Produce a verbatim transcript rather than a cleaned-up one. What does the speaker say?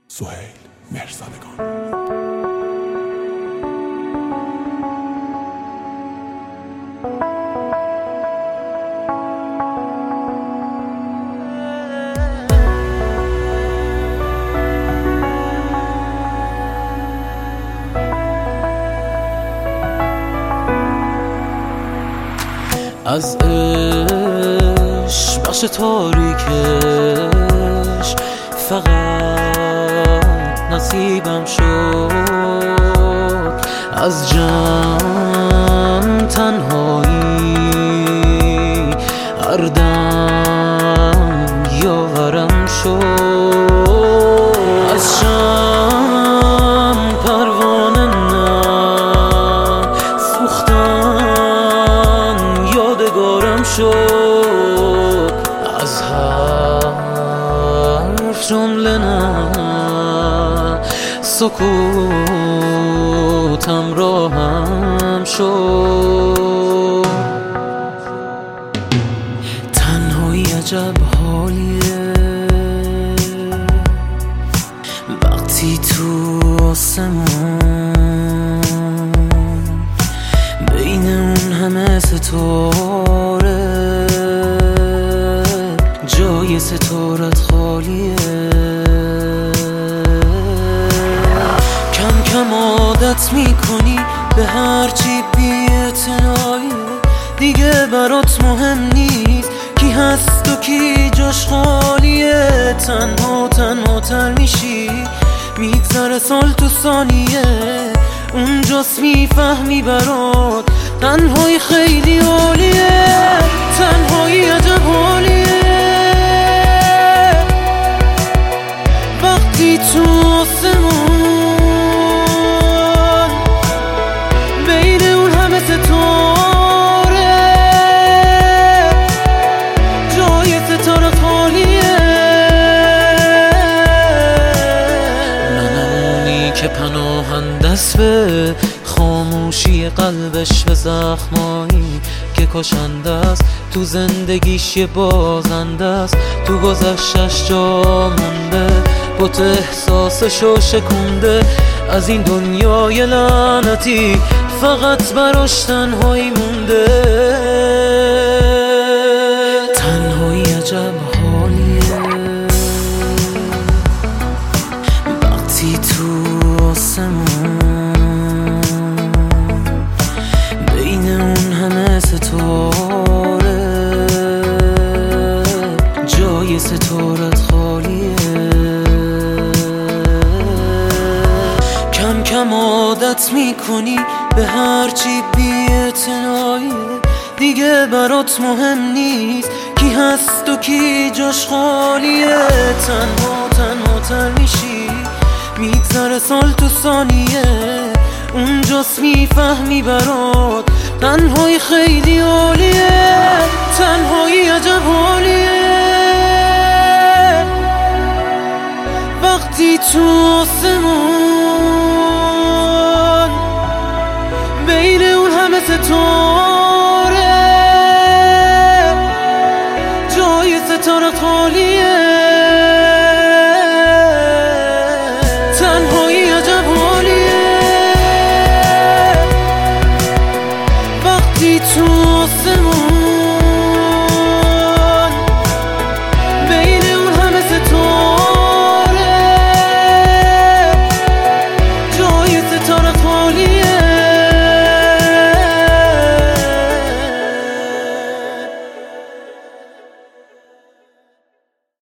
سهیل مرزادگان. از عشق بخش تاریکش فقط نصیبم شد، از جمع تنهایی هر دم یاورم شد، از شم پروانه نه سوختن یادگارم شد، از حرف جمله نه سکوتم راهم شد. تنهایی عجب حالیه وقتی تو آسمون بین اون همه ستاره جای ستارت خالیه. کم کم عادت میکنی به هرچی بی‌اعتنایی، دیگه برات مهم نیست کی هست و کی جاش خالیه. تنها تنها تر میشی میگذره سال تو ثانیه، اونجاست میفهمی برات تنهایی خیلی عالیه. تنهایی عجب حالیه وقتی تو آسمون بین اون همه ستاره جای ستاره خالیه. ننمونی که پناهنده است به خاموشی قلبش، به زخمایی که کشنده است تو زندگیش یه بازنده است، تو گذشتش جا مونده بوت احساسشو شکونده. از این دنیای لعنتی فقط براش تنهایی مونده. تنهایی عجب حالیه وقتی تو آسمون بین اون همه ستاره جای ستارت خالیه. کم کم عادت میکنی به هرچی بی‌اعتنایی، دیگه برات مهم نیست کی هست و کی جاش خالیه. تنها تنها تر میشی میگذره سال تو ثانیه، اونجاست میفهمی برات تنهایی خیلی عالیه. تنهایی عجب حالیه وقتی تو آسمون بین اون همه ستاره جای ستاره خالیه. تنهایی